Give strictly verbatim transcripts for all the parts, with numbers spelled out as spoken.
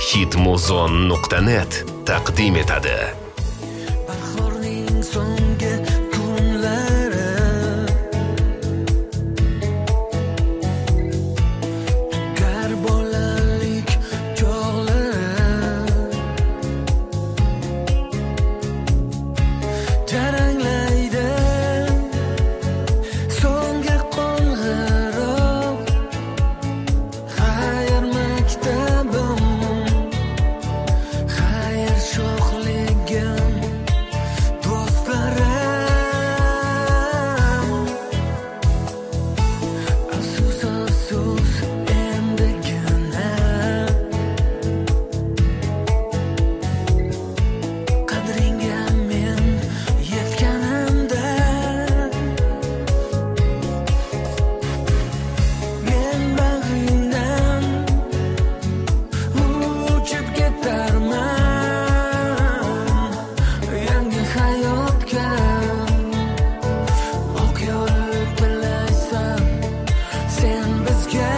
hitmuzon nuqta net taqdim etadi. Bahorning so'nggi kunlari tugar bolalik chog'lari jaranglaydi so'nggi qo'ng'iroq. Xayr maktabim, xayr sho'xligim, do'stlarim. Afsus, afsus, endigina qadringga men yetganimda men bag'ringdan uchib ketarman yangi hayotga. Oq yo'l tilaysan sen bizga.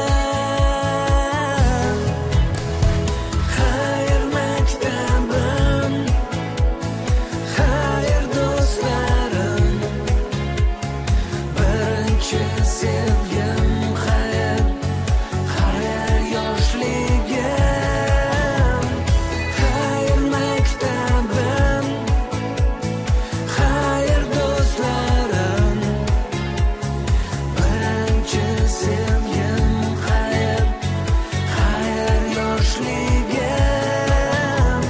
Xayr maktabim, xayr do'stlarim, birinchi sevgim, xayr, xayr yoshligim. Xayr maktabim, xayr do'stlarim, birinchi sevgim, xayr, xayr yoshligim.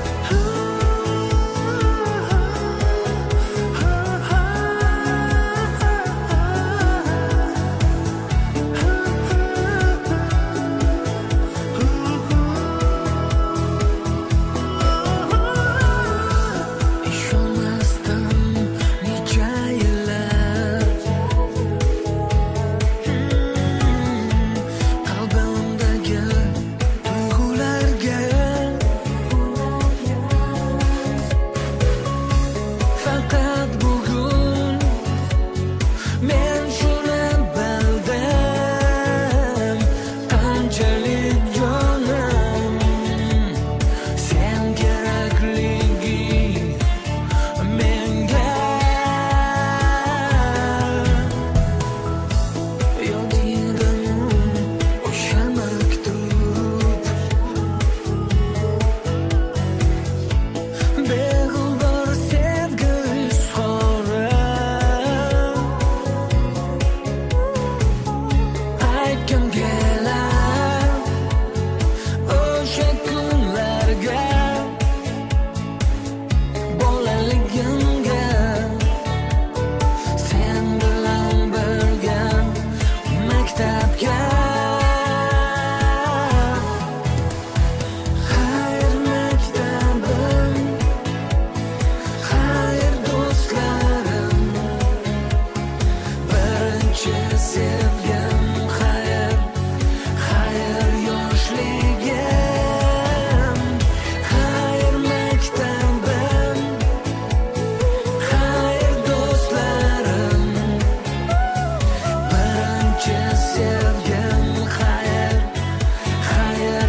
Ishonmasdim necha yillar qalbimdagi tuyg'ularga. Faqat bugun men shuni bildim, qanchalik jonim sen kerakligi menga. Yodingdami o'sha maktub, beg'ubor sevgi izhori. Aytgim kelar o'sha kunlarga, bolaligimga, sen bilan birga maktabga. Xayr maktabim, xayr do'stlarim, birinchi sevgim, xayr, xayr yoshligim. Xayr maktabim, xayr do'stlarim, birinchi sevgim, xayr, xayr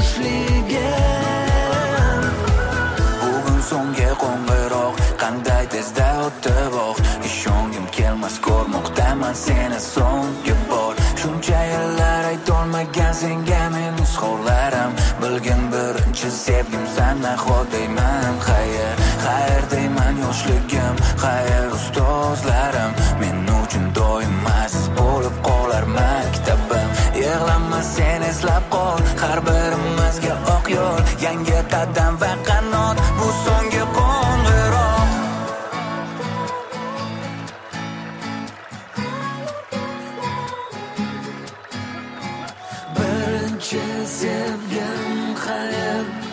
yoshligim. Bugun so'nggi qo'ng'iroq qanday tezda o'tdi vaqt. Ishongim kelmas ko'rmoqdaman seni so'nggi bor. Shuncha yillar aytolmagan senga men izhorlarim. Bilgin birinchi sevgimsan, nahot deyman xayr, xayr deyman yoshligim, xayr ustozlarim. Men uchun doim aziz bo'lib qolar maktabim. Yig'lama sen eslab qol, har birimizga oq yo'l, yangi qadam va qanot, bu so'nggi qo'ng'iroq. Birinchi sevgim, xayr,